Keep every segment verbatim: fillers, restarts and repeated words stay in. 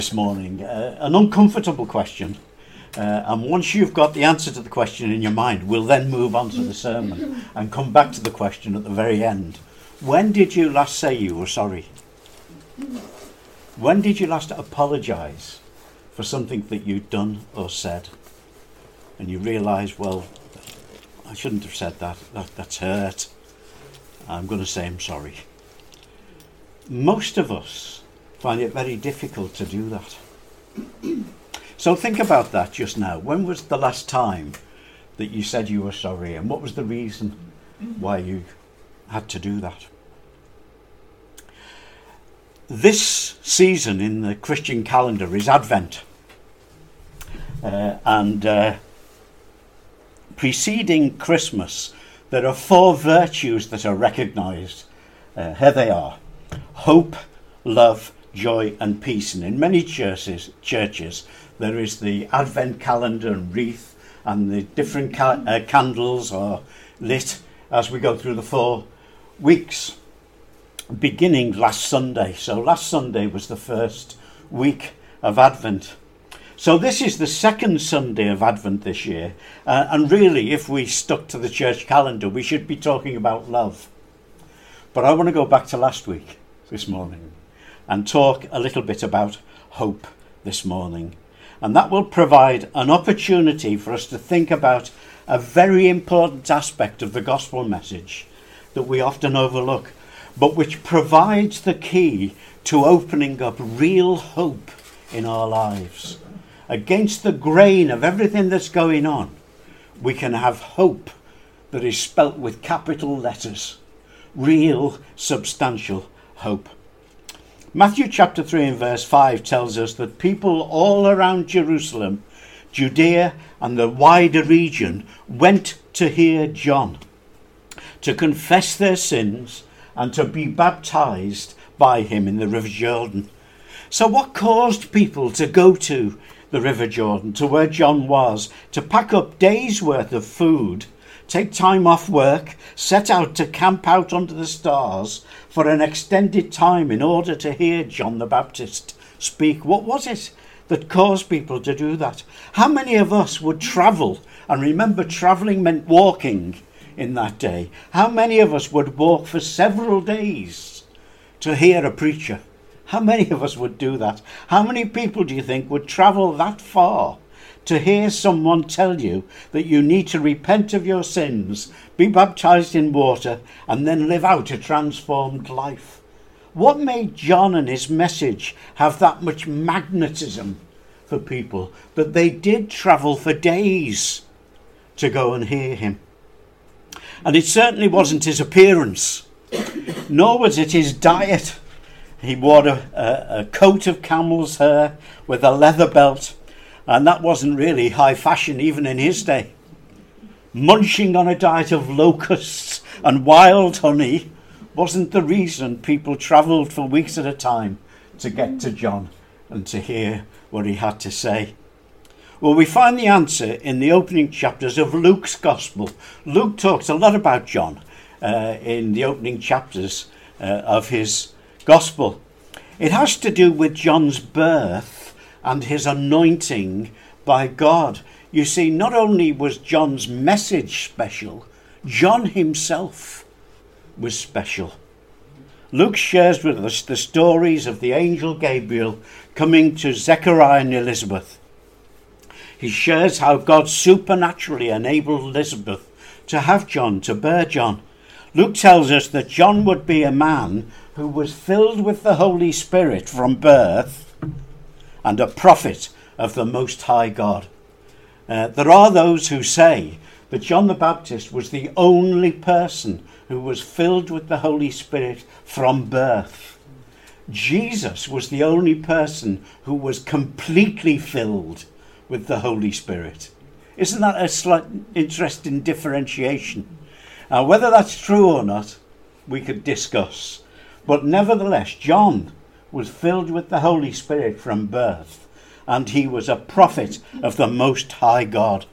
This morning, uh, an uncomfortable question, uh, and once you've got the answer to the question in your mind, we'll then move on to the sermon and come back to the question at the very end. When did you last say you were sorry? When did you last apologise for something that you'd done or said, and you realise, well, I shouldn't have said that, that that's hurt, I'm going to say I'm sorry. Most of us find it very difficult to do that. So think about that just now. When was the last time that you said you were sorry, and what was the reason why you had to do that? This season in the Christian calendar is Advent, uh, and uh, preceding Christmas there are four virtues that are recognised. Uh, here they are: hope, love, joy and peace. And in many churches, churches there is the Advent calendar and wreath, and the different ca- uh, candles are lit as we go through the four weeks, beginning last Sunday. So last Sunday was the first week of Advent. So this is the second Sunday of Advent this year, uh, and really if we stuck to the church calendar we should be talking about love. But I want to go back to last week this morning and talk a little bit about hope this morning. And that will provide an opportunity for us to think about a very important aspect of the gospel message that we often overlook, but which provides the key to opening up real hope in our lives. Against the grain of everything that's going on, we can have hope that is spelt with capital letters. Real, substantial hope. Matthew chapter three and verse five tells us that people all around Jerusalem, Judea and the wider region went to hear John, to confess their sins and to be baptized by him in the River Jordan. So what caused people to go to the River Jordan, to where John was, to pack up days' worth of food, take time off work, set out to camp out under the stars for an extended time in order to hear John the Baptist speak? What was it that caused people to do that? How many of us would travel? And remember, travelling meant walking in that day. How many of us would walk for several days to hear a preacher? How many of us would do that? How many people do you think would travel that far to hear someone tell you that you need to repent of your sins, be baptized in water, and then live out a transformed life? What made John and his message have that much magnetism for people that they did travel for days to go and hear him? And it certainly wasn't his appearance, nor was it his diet. He wore a, a, a coat of camel's hair with a leather belt, and that wasn't really high fashion even in his day. Munching on a diet of locusts and wild honey wasn't the reason people travelled for weeks at a time to get to John and to hear what he had to say. Well, we find the answer in the opening chapters of Luke's Gospel. Luke talks a lot about John uh, in the opening chapters uh, of his Gospel. It has to do with John's birth and his anointing by God. You see, not only was John's message special, John himself was special. Luke shares with us the stories of the angel Gabriel coming to Zechariah and Elizabeth. He shares how God supernaturally enabled Elizabeth to have John, to bear John. Luke tells us that John would be a man who was filled with the Holy Spirit from birth and a prophet of the Most High God. Uh, there are those who say that John the Baptist was the only person who was filled with the Holy Spirit from birth. Jesus was the only person who was completely filled with the Holy Spirit. Isn't that a slight interesting differentiation? Now, whether that's true or not, we could discuss. But nevertheless, John was filled with the Holy Spirit from birth, and he was a prophet of the Most High God.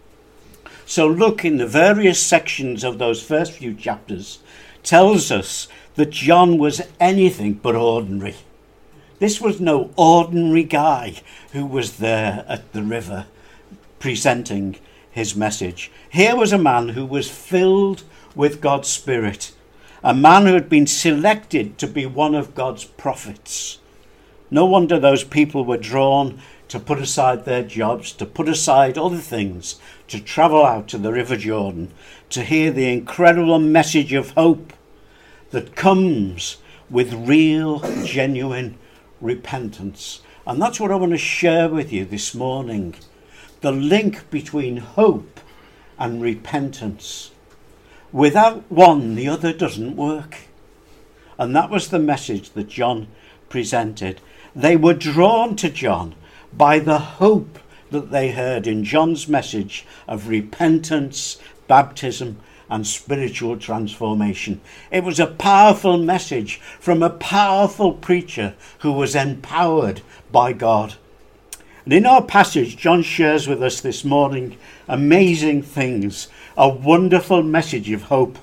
So look, in the various sections of those first few chapters, tells us that John was anything but ordinary. This was no ordinary guy who was there at the river presenting his message. Here was a man who was filled with God's Spirit, a man who had been selected to be one of God's prophets. No wonder those people were drawn to put aside their jobs, to put aside other things, to travel out to the River Jordan, to hear the incredible message of hope that comes with real, genuine repentance. And that's what I want to share with you this morning. The link between hope and repentance. Without one, the other doesn't work. And that was the message that John presented. They were drawn to John by the hope that they heard in John's message of repentance, baptism, and spiritual transformation. It was a powerful message from a powerful preacher who was empowered by God. And in our passage, John shares with us this morning amazing things, a wonderful message of hope.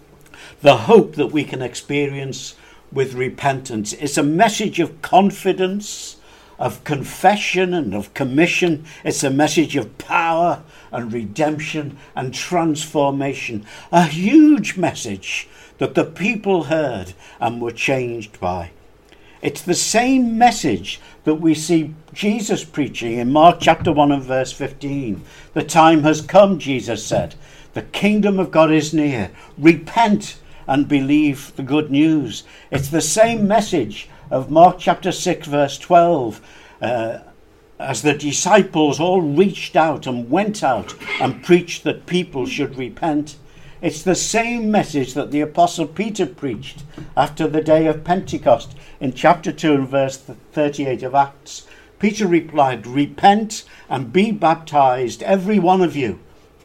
The hope that we can experience with repentance. It's a message of confidence, of confession and of commission. It's a message of power and redemption and transformation. A huge message that the people heard and were changed by. It's the same message that we see Jesus preaching in Mark chapter one and verse fifteen. The time has come, Jesus said. The kingdom of God is near. Repent and believe the good news. It's the same message of Mark chapter six verse twelve. Uh, as the disciples all reached out and went out and preached that people should repent. It's the same message that the Apostle Peter preached after the day of Pentecost in chapter two and verse thirty-eight of Acts. Peter replied, "Repent and be baptized, every one of you,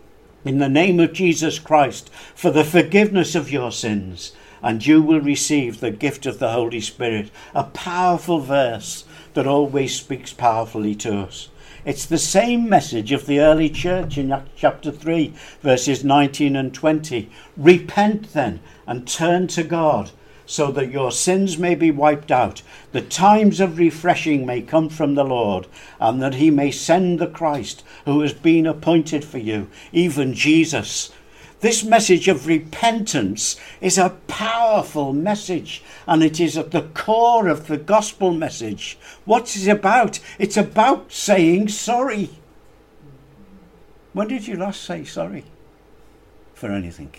in the name of Jesus Christ, for the forgiveness of your sins, and you will receive the gift of the Holy Spirit." A powerful verse that always speaks powerfully to us. It's the same message of the early church in Acts chapter three, verses nineteen and twenty. Repent then and turn to God, so that your sins may be wiped out, the times of refreshing may come from the Lord, and that he may send the Christ who has been appointed for you, even Jesus. This message of repentance is a powerful message, and it is at the core of the gospel message. What's it about? It's about saying sorry. When did you last say sorry for anything?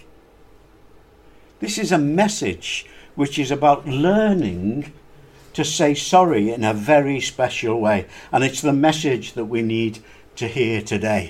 This is a message which is about learning to say sorry in a very special way, and it's the message that we need to hear today.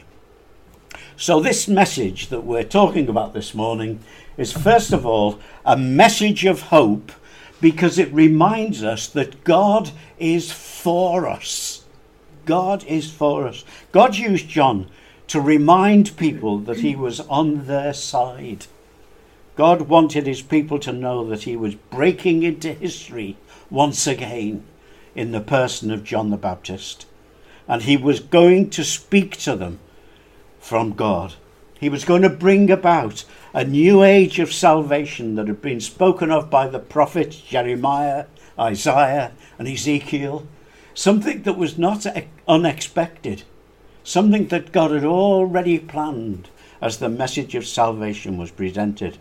So this message that we're talking about this morning is first of all a message of hope, because it reminds us that God is for us. God is for us. God used John to remind people that he was on their side. God wanted his people to know that he was breaking into history once again in the person of John the Baptist. And he was going to speak to them from God. He was going to bring about a new age of salvation that had been spoken of by the prophets Jeremiah, Isaiah and Ezekiel. Something that was not unexpected. Something that God had already planned as the message of salvation was presented.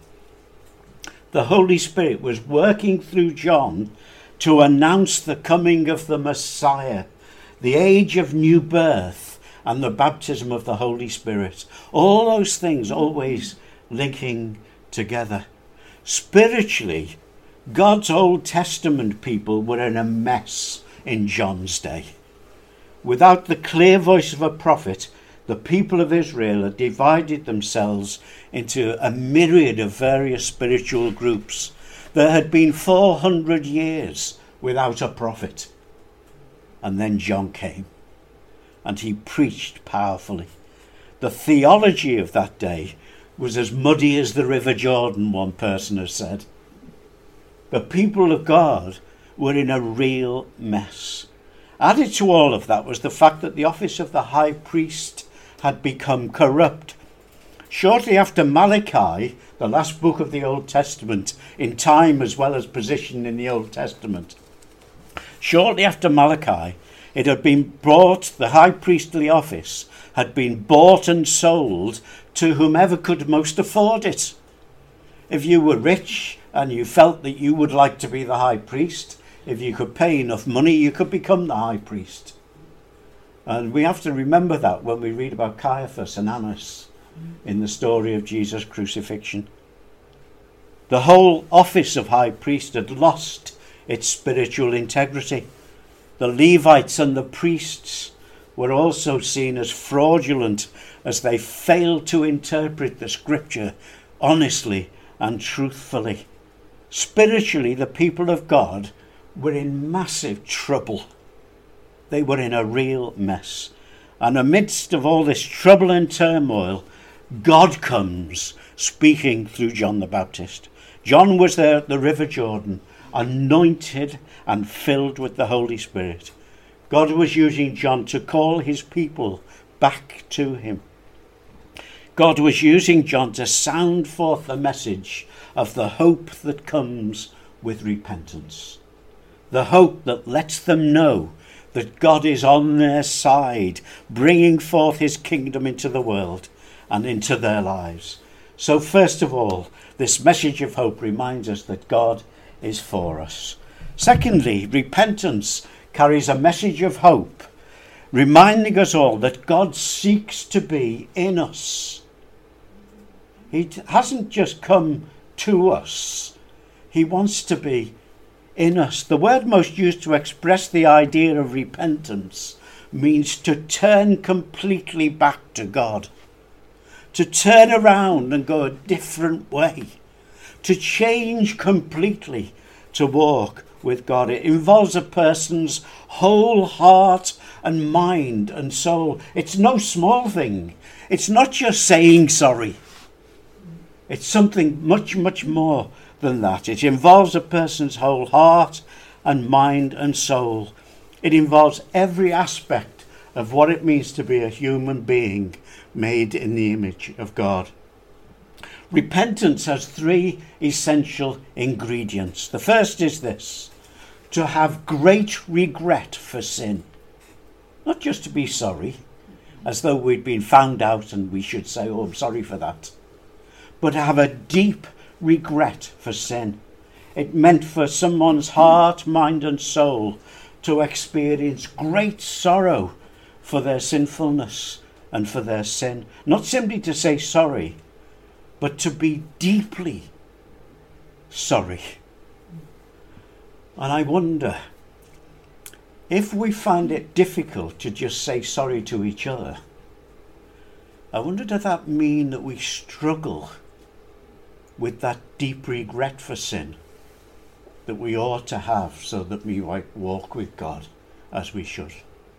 The Holy Spirit was working through John to announce the coming of the Messiah, the age of new birth, and the baptism of the Holy Spirit. All those things always linking together. Spiritually, God's Old Testament people were in a mess in John's day. Without the clear voice of a prophet, the people of Israel had divided themselves into a myriad of various spiritual groups. There had been four hundred years without a prophet. And then John came. And he preached powerfully. The theology of that day was as muddy as the River Jordan, one person has said. The people of God were in a real mess. Added to all of that was the fact that the office of the high priest had become corrupt. Shortly after Malachi, the last book of the Old Testament, in time as well as position in the Old Testament, Shortly after Malachi, it had been brought, the high priestly office had been bought and sold to whomever could most afford it. If you were rich and you felt that you would like to be the high priest, if you could pay enough money, you could become the high priest. And we have to remember that when we read about Caiaphas and Annas in the story of Jesus' crucifixion. The whole office of high priest had lost its spiritual integrity. The Levites and the priests were also seen as fraudulent as they failed to interpret the scripture honestly and truthfully. Spiritually, the people of God were in massive trouble. They were in a real mess. And amidst of all this trouble and turmoil, God comes speaking through John the Baptist. John was there at the River Jordan, anointed and filled with the Holy Spirit. God was using John to call his people back to him. God was using John to sound forth the message of the hope that comes with repentance. The hope that lets them know that God is on their side, bringing forth his kingdom into the world and into their lives. So first of all, this message of hope reminds us that God is for us. Secondly, repentance carries a message of hope, reminding us all that God seeks to be in us. He hasn't just come to us. He wants to be in us. The word most used to express the idea of repentance means to turn completely back to God, to turn around and go a different way, to change completely, to walk with God. It involves a person's whole heart and mind and soul. It's no small thing. It's not just saying sorry. It's something much, much more than that. It involves a person's whole heart and mind and soul. It involves every aspect of what it means to be a human being made in the image of God. Repentance has three essential ingredients. The first is this: to have great regret for sin. Not just to be sorry, as though we'd been found out and we should say, oh, I'm sorry for that. But to have a deep regret for sin. It meant for someone's heart, mind and soul to experience great sorrow for their sinfulness and for their sin. Not simply to say sorry, but to be deeply sorry. And I wonder if we find it difficult to just say sorry to each other, I wonder does that mean that we struggle with that deep regret for sin that we ought to have so that we might walk with God as we should.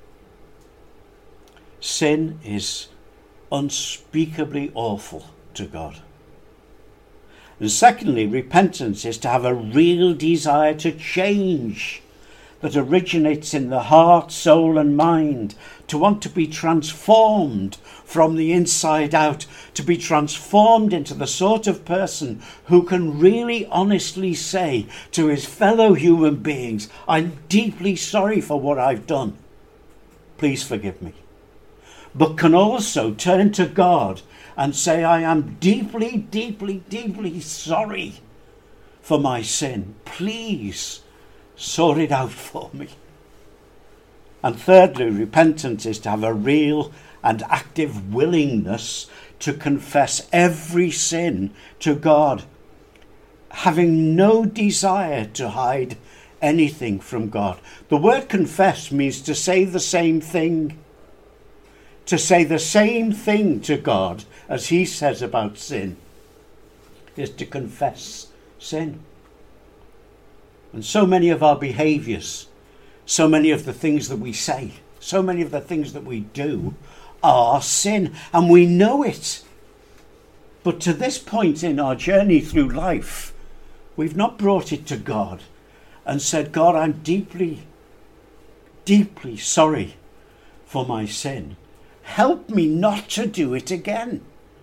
Sin is unspeakably awful to God. And secondly, repentance is to have a real desire to change that originates in the heart, soul and mind, to want to be transformed from the inside out, to be transformed into the sort of person who can really honestly say to his fellow human beings, I'm deeply sorry for what I've done. Please forgive me. But can also turn to God and say, I am deeply, deeply, deeply sorry for my sin. Please sort it out for me. And thirdly, repentance is to have a real and active willingness to confess every sin to God, having no desire to hide anything from God. The word confess means to say the same thing. To say the same thing to God as he says about sin is to confess sin. And so many of our behaviours, so many of the things that we say, so many of the things that we do are sin, and we know it. But to this point in our journey through life, we've not brought it to God and said, God, I'm deeply, deeply sorry for my sin. Help me not to do it again.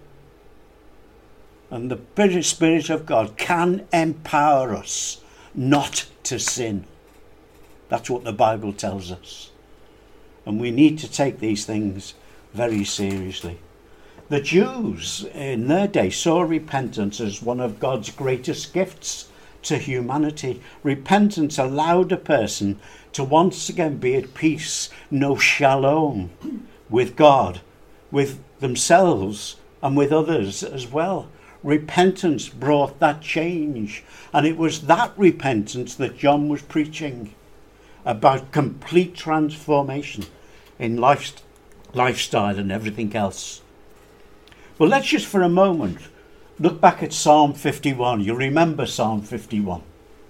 And the Spirit of God can empower us not to sin. That's what the Bible tells us. And we need to take these things very seriously. The Jews in their day saw repentance as one of God's greatest gifts to humanity. Repentance allowed a person to once again be at peace, know shalom with God, with themselves and with others as well. Repentance brought that change, and it was that repentance that John was preaching about, complete transformation in life, lifestyle and everything else. Well, let's just for a moment look back at Psalm fifty-one. You remember Psalm fifty-one.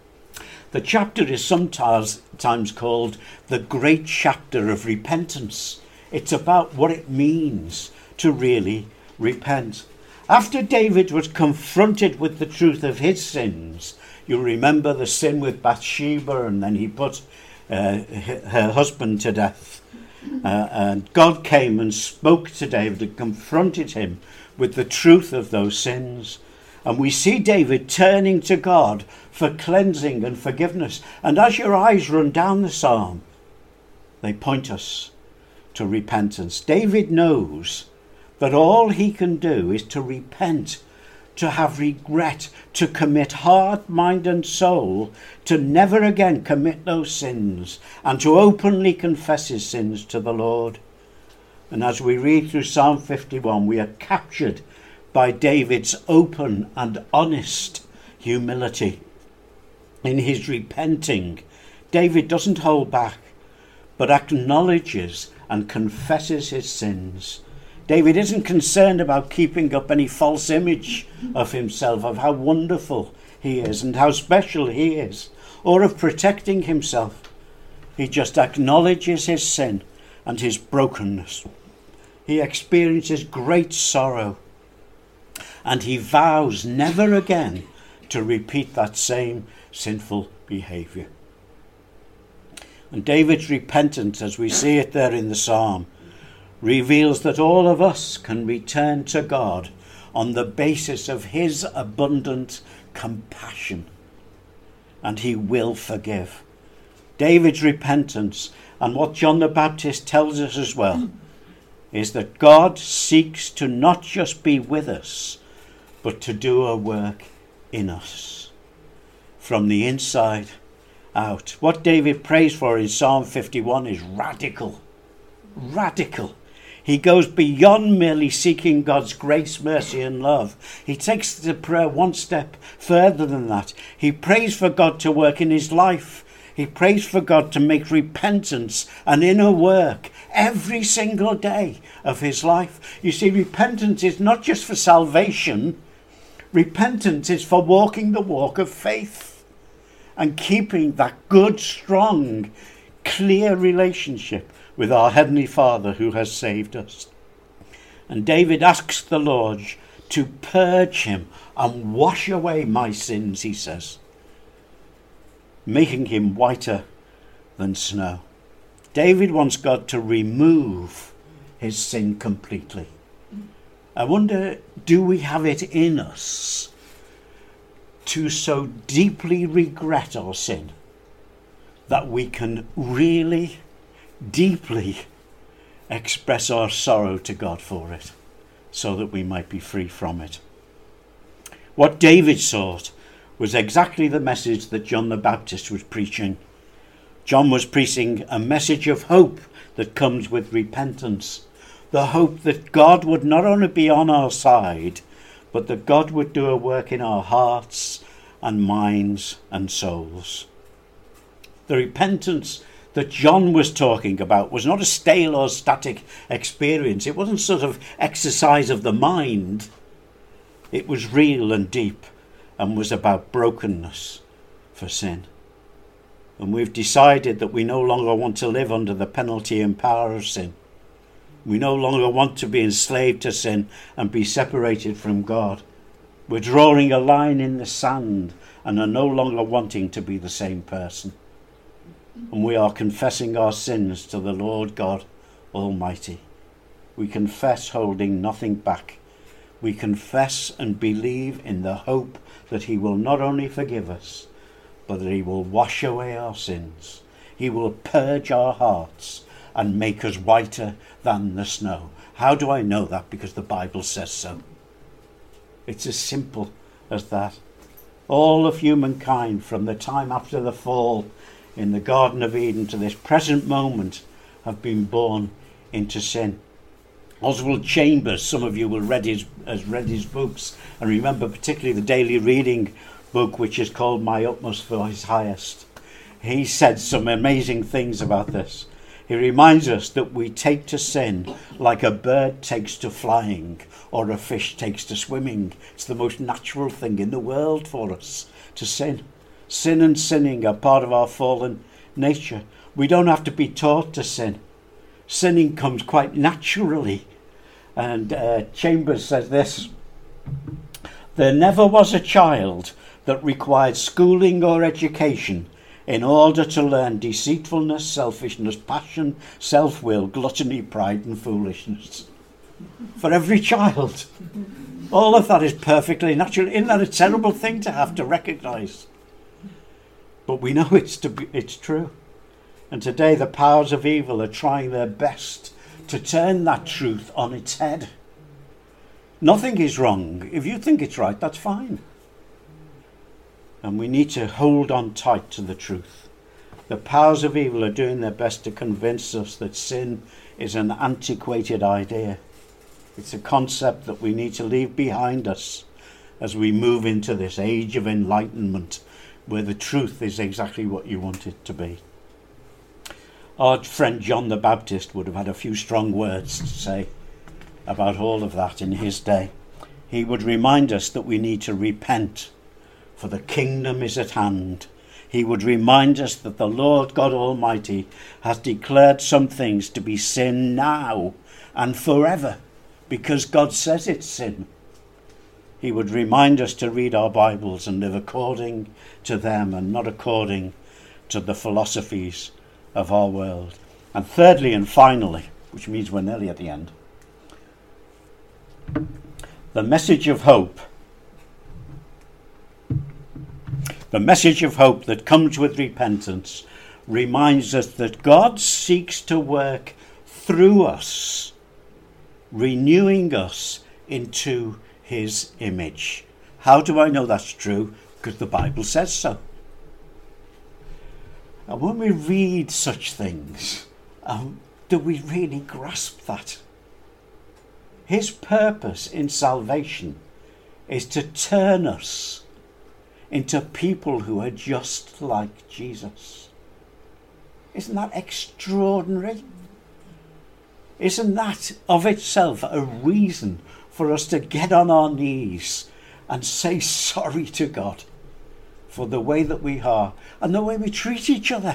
The chapter is sometimes times called the great chapter of repentance. It's about what it means to really repent. After David was confronted with the truth of his sins, you remember the sin with Bathsheba, and then he put uh, her husband to death. Uh, and God came and spoke to David and confronted him with the truth of those sins. And we see David turning to God for cleansing and forgiveness. And as your eyes run down the psalm, they point us to repentance. David knows that all he can do is to repent, to have regret, to commit heart, mind and soul, to never again commit those sins, and to openly confess his sins to the Lord. And as we read through Psalm fifty-one, we are captured by David's open and honest humility. In his repenting, David doesn't hold back, but acknowledges and confesses his sins. David isn't concerned about keeping up any false image of himself, of how wonderful he is and how special he is, or of protecting himself. He just acknowledges his sin and his brokenness. He experiences great sorrow, and he vows never again to repeat that same sinful behaviour. And David's repentance, as we see it there in the psalm, reveals that all of us can return to God on the basis of his abundant compassion, and he will forgive. David's repentance, and what John the Baptist tells us as well, is that God seeks to not just be with us, but to do a work in us from the inside out. What David prays for in Psalm fifty-one is radical. Radical. He goes beyond merely seeking God's grace, mercy and love. He takes the prayer one step further than that. He prays for God to work in his life. He prays for God to make repentance an inner work every single day of his life. You see, repentance is not just for salvation. Repentance is for walking the walk of faith and keeping that good, strong, clear relationship with our Heavenly Father who has saved us. And David asks the Lord to purge him and wash away my sins, he says, making him whiter than snow. David wants God to remove his sin completely. I wonder, do we have it in us to so deeply regret our sin that we can really deeply express our sorrow to God for it, so that we might be free from it? What David sought was exactly the message that John the Baptist was preaching. John was preaching a message of hope that comes with repentance. The hope that God would not only be on our side, but that God would do a work in our hearts and minds and souls. The repentance that John was talking about was not a stale or static experience. It wasn't sort of exercise of the mind. It was real and deep and was about brokenness for sin. And we've decided that we no longer want to live under the penalty and power of sin. We no longer want to be enslaved to sin and be separated from God. We're drawing a line in the sand and are no longer wanting to be the same person. And we are confessing our sins to the Lord God Almighty. We confess holding nothing back. We confess and believe in the hope that he will not only forgive us, but that he will wash away our sins. He will purge our hearts and make us whiter than the snow. How do I know that? Because the Bible says so. It's as simple as that. All of humankind, from the time after the fall in the Garden of Eden to this present moment, have been born into sin. Oswald Chambers, some of you will read his, has read his books, and remember particularly the daily reading book, which is called My Utmost for His Highest. He said some amazing things about this. He reminds us that we take to sin like a bird takes to flying or a fish takes to swimming. It's the most natural thing in the world for us to sin. Sin and sinning are part of our fallen nature. We don't have to be taught to sin. Sinning comes quite naturally. And uh, Chambers says this: there never was a child that required schooling or education in order to learn deceitfulness, selfishness, passion, self-will, gluttony, pride and foolishness. For every child. All of that is perfectly natural. Isn't that a terrible thing to have to recognise? But we know it's to be, it's true. And today the powers of evil are trying their best to turn that truth on its head. Nothing is wrong. If you think it's right, that's fine. And we need to hold on tight to the truth. The powers of evil are doing their best to convince us that sin is an antiquated idea. It's a concept that we need to leave behind us as we move into this age of enlightenment, where the truth is exactly what you want it to be. Our friend John the Baptist would have had a few strong words to say about all of that in his day. He would remind us that we need to repent, for the kingdom is at hand. He would remind us that the Lord God Almighty has declared some things to be sin now and forever, because God says it's sin. He would remind us to read our Bibles and live according to them and not according to the philosophies of our world. And thirdly and finally, which means we're nearly at the end, the message of hope. The message of hope that comes with repentance reminds us that God seeks to work through us, renewing us into his image. How do I know that's true? Because the Bible says so. And when we read such things, um, do we really grasp that? His purpose in salvation is to turn us into people who are just like Jesus. Isn't that extraordinary? Isn't that of itself a reason for us to get on our knees and say sorry to God for the way that we are and the way we treat each other?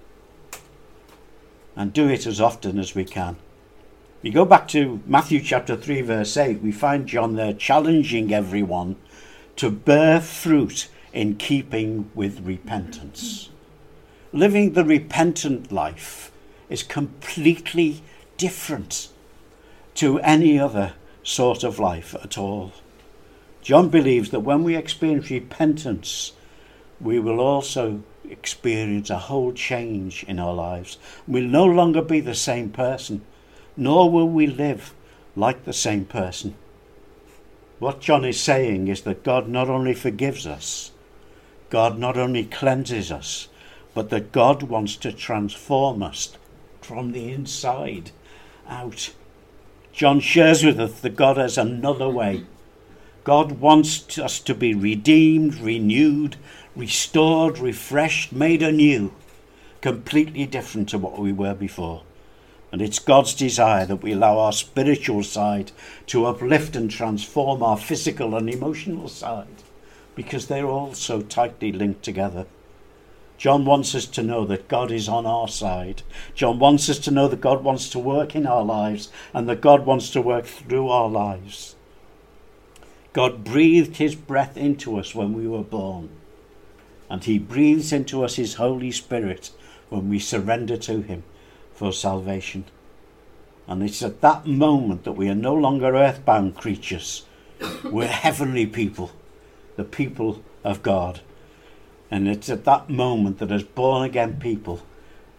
And do it as often as we can. You go back to Matthew chapter three verse eight, we find John there challenging everyone to bear fruit in keeping with repentance. Living the repentant life is completely different to any other sort of life at all. John believes that when we experience repentance, we will also experience a whole change in our lives. We'll no longer be the same person, nor will we live like the same person. What John is saying is that God not only forgives us, God not only cleanses us, but that God wants to transform us from the inside out. John shares with us that God has another way. God wants us to be redeemed, renewed, restored, refreshed, made anew, completely different to what we were before. And it's God's desire that we allow our spiritual side to uplift and transform our physical and emotional side, because they're all so tightly linked together. John wants us to know that God is on our side. John wants us to know that God wants to work in our lives and that God wants to work through our lives. God breathed his breath into us when we were born, and he breathes into us his Holy Spirit when we surrender to him for salvation. And it's at that moment that we are no longer earthbound creatures. We're heavenly people, the people of God. And it's at that moment that as born again people,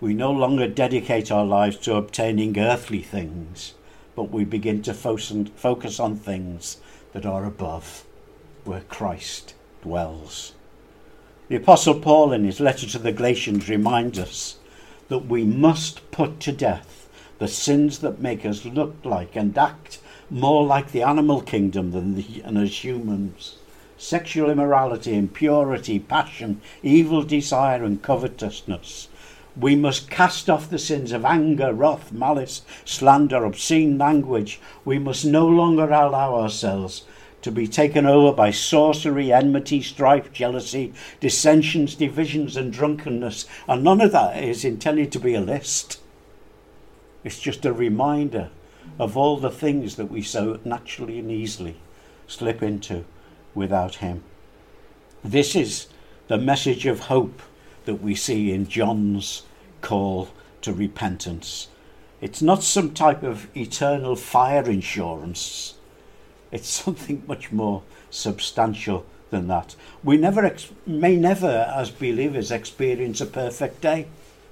We no longer dedicate our lives to obtaining earthly things, but we begin to focus on things that are above, where Christ dwells. The Apostle Paul, in his letter to the Galatians, reminds us that we must put to death the sins that make us look like and act more like the animal kingdom than, the, than as humans. Sexual immorality, impurity, passion, evil desire and covetousness. We must cast off the sins of anger, wrath, malice, slander, obscene language. We must no longer allow ourselves to be taken over by sorcery, enmity, strife, jealousy, dissensions, divisions and drunkenness. And none of that is intended to be a list. It's just a reminder of all the things that we so naturally and easily slip into without him. This is the message of hope that we see in John's call to repentance. It's not some type of eternal fire insurance. It's something much more substantial than that. We never ex- may never, as believers, experience a perfect day.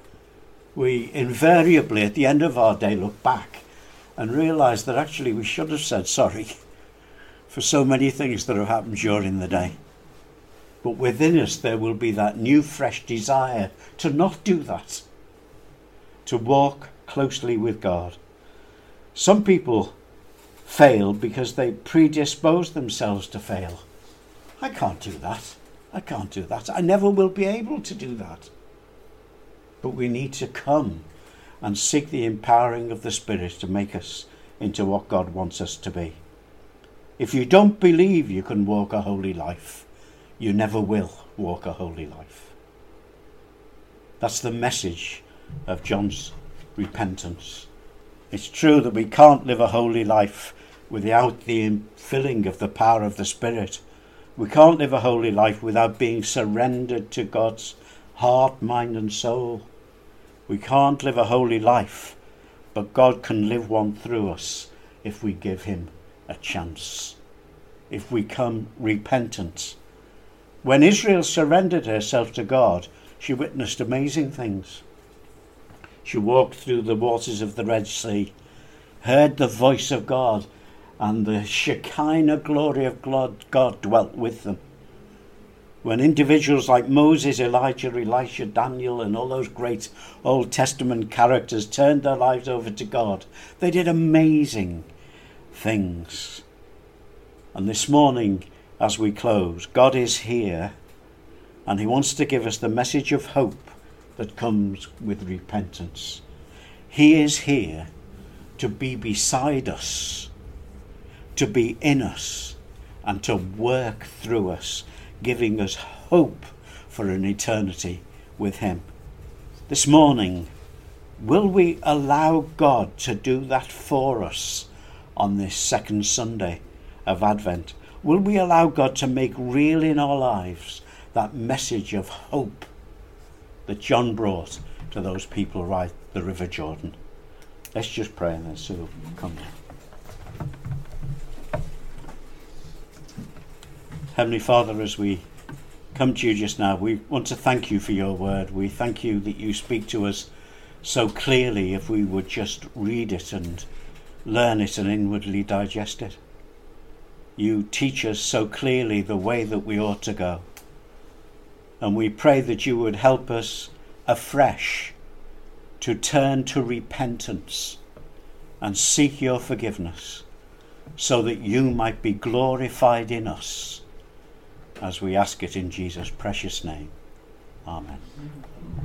We invariably, at the end of our day, look back and realise that actually we should have said sorry for so many things that have happened during the day. But within us there will be that new fresh desire to not do that, to walk closely with God. Some people fail because they predispose themselves to fail. I can't do that. I can't do that. I never will be able to do that. But we need to come and seek the empowering of the Spirit to make us into what God wants us to be. If you don't believe you can walk a holy life, you never will walk a holy life. That's the message of John's repentance. It's true that we can't live a holy life without the filling of the power of the Spirit. We can't live a holy life without being surrendered to God's heart, mind and soul. We can't live a holy life, but God can live one through us if we give him a chance, if we come repentant. When Israel surrendered herself to God, she witnessed amazing things. She walked through the waters of the Red Sea, heard the voice of God, and the Shekinah glory of God dwelt with them. When individuals like Moses, Elijah, Elisha, Daniel, and all those great Old Testament characters turned their lives over to God, they did amazing things. And this morning, as we close, God is here, and he wants to give us the message of hope that comes with repentance. He is here to be beside us, to be in us, and to work through us, giving us hope for an eternity with him. This morning, will we allow God to do that for us on this second Sunday of Advent? Will we allow God to make real in our lives that message of hope that John brought to those people right the River Jordan? Let's just pray and then Sue come down. Heavenly Father, as we come to you just now, we want to thank you for your word. We thank you that you speak to us so clearly if we would just read it and learn it and inwardly digest it. You teach us so clearly the way that we ought to go. And we pray that you would help us afresh to turn to repentance and seek your forgiveness so that you might be glorified in us, as we ask it in Jesus' precious name. Amen.